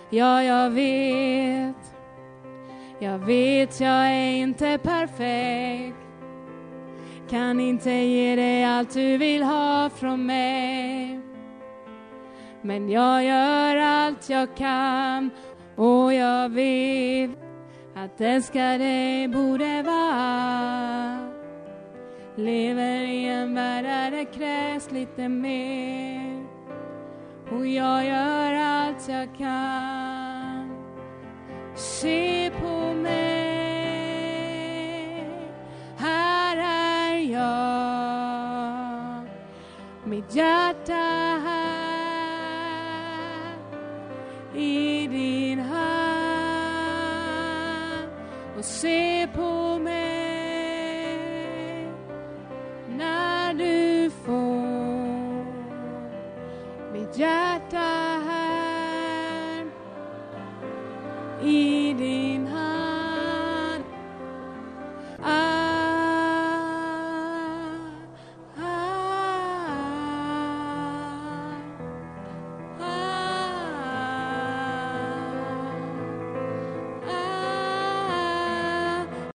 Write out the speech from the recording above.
Ja, jag vet jag är inte perfekt. Kan inte ge dig allt du vill ha från mig. Men jag gör allt jag kan. Och jag vet att älska dig borde vara. Lever i en värld där det krävs lite mer. Och jag gör allt jag kan. Se på mig. Här är jag. Mitt hjärta här i din hand. Och se på mig när du får mitt hjärta här i din hand.